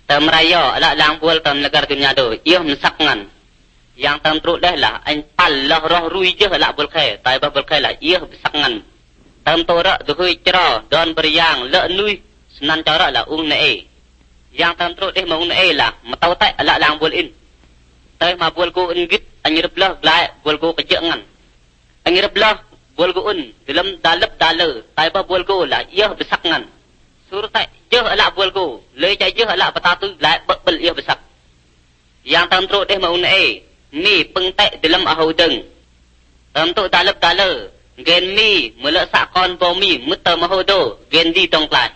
tam raya ala lang bol tam negara dunia do ia mesakngan yang tam teruk dah lah an pallah roh rui je ala bol khai tai ba bol khai lah ia besakngan tam tora du hui cera don beriang le nui senan cara lah ne yang tam teruk deh mau ne lah matau tai ala lang bol in tai ma bol ko ingit anyir belah lai bol ko kejengan anyir belah bol ko un dalam dalep dale tai ba bol ko lah ia besakngan suruh tai je ala bol ko le cai je ala patatu lai bel ia besak yang tam teruk deh mau ne ni peng tai dalam ahau deng tam tu dalep dale gen mi mula sakon bomi muta mahodo gen di tong klai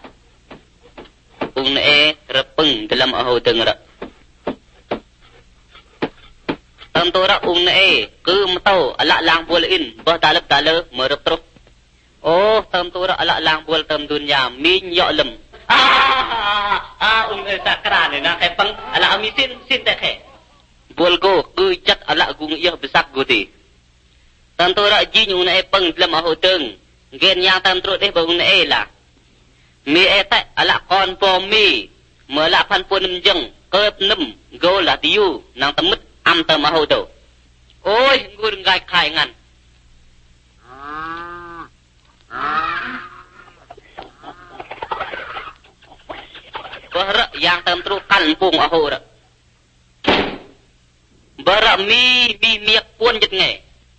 repeng dalam ahau deng ra tam tu ra ke matau ala lang bol in bah dalep dale merep terus oh tam tu ra ala lang bol tam dunia min yo lem sakra ni na kai pang ala ami sin tak kai bol go ku chat ala gung ia besak guti tam tu ra ji nyu na pang dalam ahau deng gen yang tam tu deh bang na lah mi tak ala kon po mi mela pan pun jeng kep nem go la tiu nang temut am tam ahau do oi ngur ngai khai ngan bara yang tam tru kan pung ahau ra bara mi miak pun jet ngai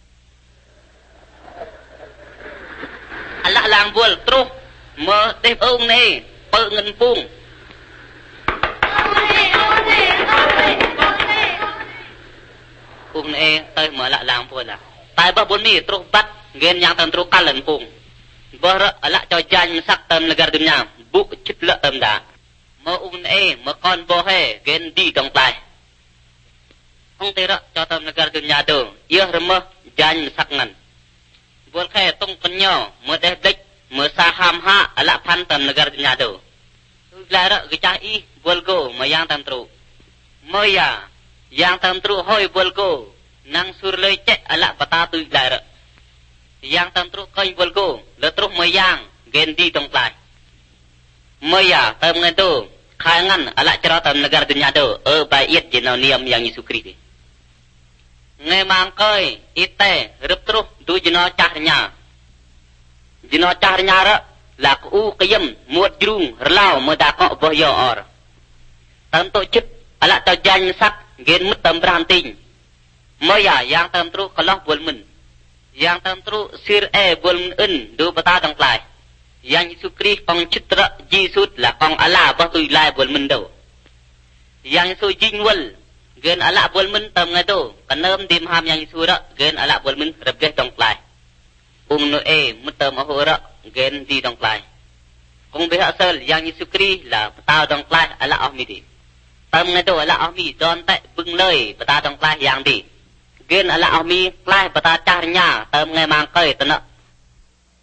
ala lang bol terus me teh ong ni pe ngen pung pung ni tai me ala lang bol lah tai ba bol ni terus bat gen yang tam terus kalen pung bara ala cho jan sak tam negara dunia bu chit la tam da me ung ni me kon bo he gen di tong tai ong tera cho tam negara dunia do ia remeh jan sak ngan bol khe tung penyo me deh dek me saham ha ala pan tam negara dunia do lara gecah I bol go me yang tam tru me ya yang tam tru hoi bol go nang sur le cek ala pata tu lara yang tam tru koi bol go le terus me yang gen di tong klai me ya tam ngan tu khangan ala cara tam negara dunia do bai yet jenau niam yang Yesus Kristus ngai mang koi ite rep terus du jeno cahnya jino cahnya ra la ku kayem muat jrung rlau mo da ko boh yo or tam to chit ala ta jan sak gen mut tam branting mo ya yang tam tru kalah bol mun yang tam tru sir bol mun un du pata tang klai yang Yesus Kristus kong citra Jesus la kong ala ba tu lai bol mun do yang Yesus jinwal gen ala bol mun tam ngai do kanem dim ham yang Yesus ra gen ala bol mun rebeh tong klai no mutam ahora gen di dong klai kong be asal yang Yesus Kristus la pata dong klai ala ahmi di tam ngai do ala ahmi don tai bung lei pata dong klai yang di gen ala ahmi klai pata cahnya tam ngai mang kai tana